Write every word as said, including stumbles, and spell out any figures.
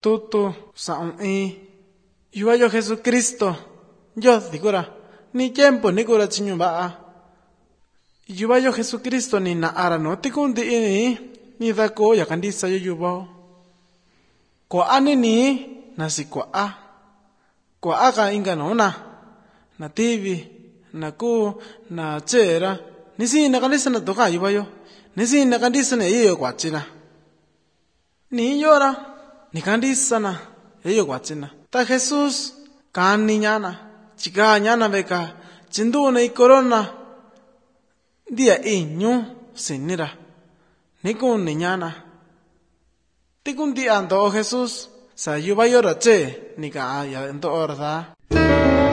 tutu sa'un in yuvayo Jesucristo yo dikura ni tiempo nikura chiñu va'a yuvayo Jesucristo ni na'ara no tikundi ini ni dako ya kandisa yo yuvao kua'ani ni nasi kua'a kua'a ka inga nona na tivi na ku na chera nisi na kandisa na toka yuvayo nisi na kandisa na iyo kuachina ni yora ni kandisa na iyo kuachina ta Jesús kani ñana chika ñana veka chindu na i corona dia iñu sinira nikun ni ñana tikun di ando Jesús sa yuvayo rache nika ya ndo orda